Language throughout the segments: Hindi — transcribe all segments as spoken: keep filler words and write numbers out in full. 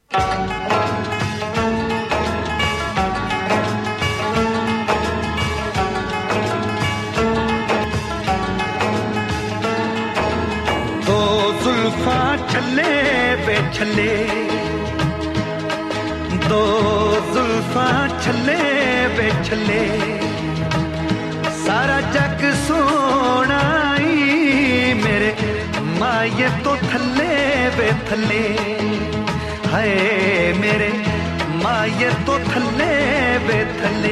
दो जुल्फां छले बे छले, दो जुल्फां छले बे छले, सारा जग सोना ई मेरे माये तो थले बे थले, हाय मेरे माये तो थले बे थले।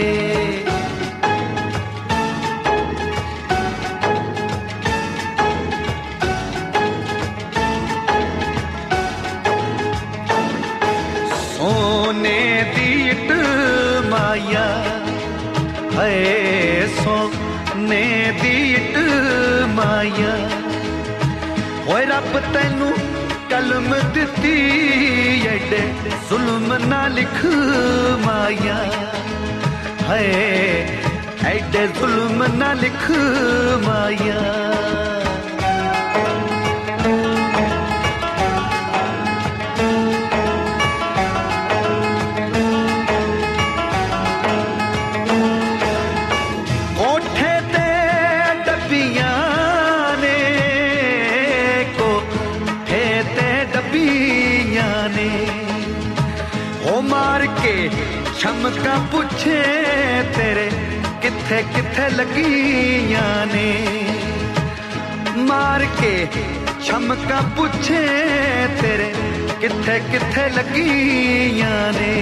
सोने दी इट माया, हाय सोने दी इट माया, होए रब तैनू कलम दिती एडे जुल्म ना लिख माया, हाय एडे जुल्म ना लिख माया। ओ मार के छमका पूछे तेरे किथे किथे लगियां ने, मार के छमका पूछे तेरे किथे किथे लगियां ने।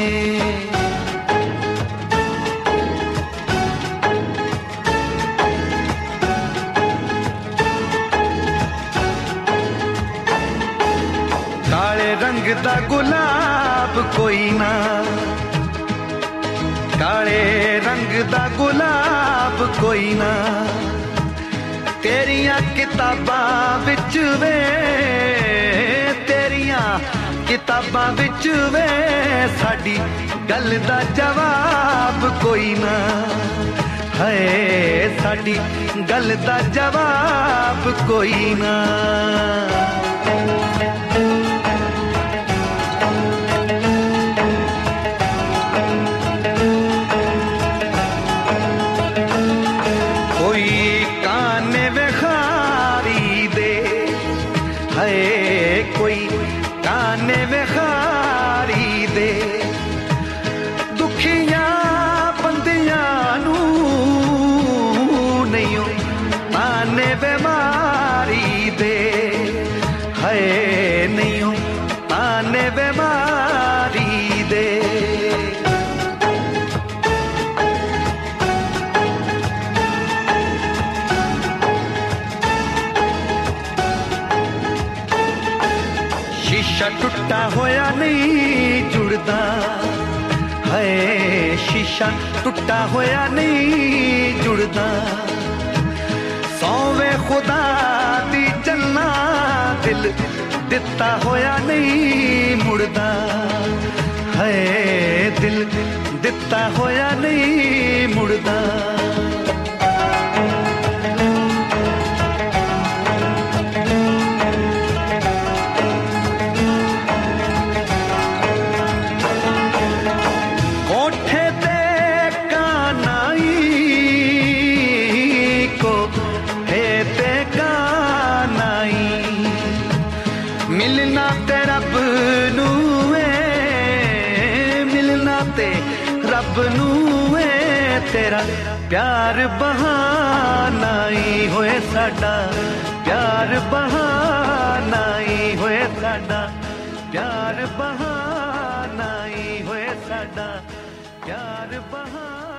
काले रंग दा गुलाब कोई ना, काले रंग दा गुलाब कोई ना, तेरियां किताबां विच वे, तेरियां किताबां विच वे, साडी गल दा जवाब कोई ना, हाय साडी गल दा जवाब कोई ना। कोई काने में खारी दे, दुखियां बंदियां नू नहीं ताने बेमारी दे, हाय नहीं ताने बेमारी दे। शीशा टुटा होया नहीं जुड़दा, है शीशा टुटा होया नहीं जुड़दा, सौवे खुदा दी चलना दिल दिता होया नहीं मुड़दा, है दिल दिता होया नहीं मुड़दा। मिलना ते रब नू है, मिलना ते रब नू है, तेरा प्यार बहाना ही होए साडा, प्यार बहाना ही होए साडा, प्यार बहाना ही होए साडा, प्यार बहाना।